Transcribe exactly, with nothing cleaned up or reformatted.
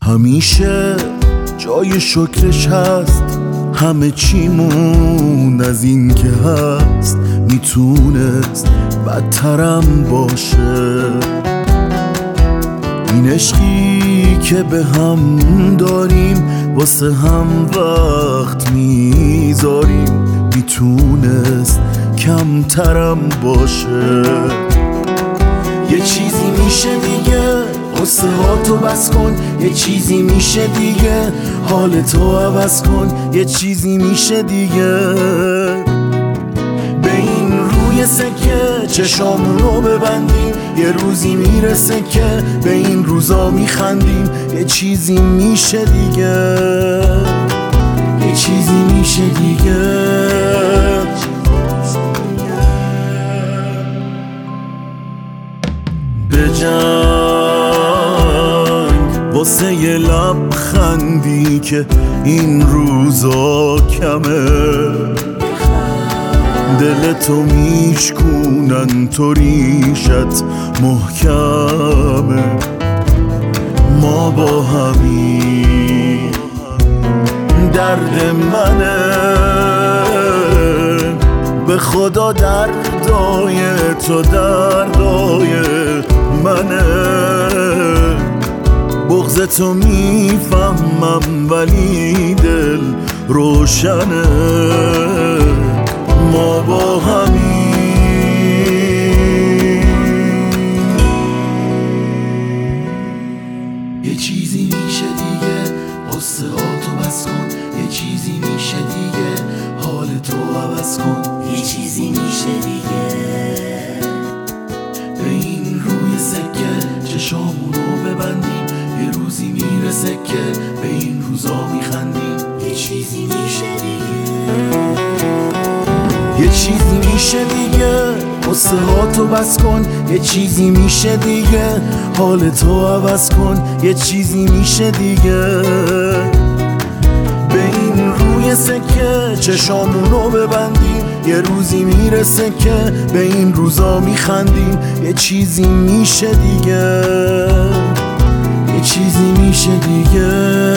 همیشه جای شکرش هست، همه چیمون از این که هست میتونست بدترم باشه. این عشقی که به هم داریم واسه هم وقت میذاریم میتونست کمترم باشه. یه چیزی میشه دیگه قصه ها تو بس کن، یه چیزی میشه دیگه حالتو عوض کن، یه چیزی میشه دیگه به این روی سکه چشامونو ببندیم، یه روزی میرسه که به این روزا میخندیم، یه چیزی میشه دیگه، یه چیزی میشه دیگه. به جنگ واسه یه لبخندی که این روزا کمه، دلتو میشکونن تو ریشت محکمه. ما با همین درد منه، به خدا دردای تو دردای منه. بغض تو میفهمم ولی دل روشنه. ما با همین یه چیزی میشه دیگه قصه ها تو بس کن، یه چیزی میشه دیگه حالتو عوض کن، یه چیزی میشه دیگه به این روی سکه چشامونو ببندیم، یه روزی میرسه که به این روزا میخندیم، یه چیزی میشه دیگه، یه چیزی میشه دیگه قصه ها تو بس کن، یه چیزی میشه دیگه حالتو عوض کن، یه چیزی میشه دیگه به این روی سکه چشامونو ببندیم، یه روزی میرسه که به این روزا میخندیم، یه چیزی میشه دیگه، یه چیزی میشه دیگه.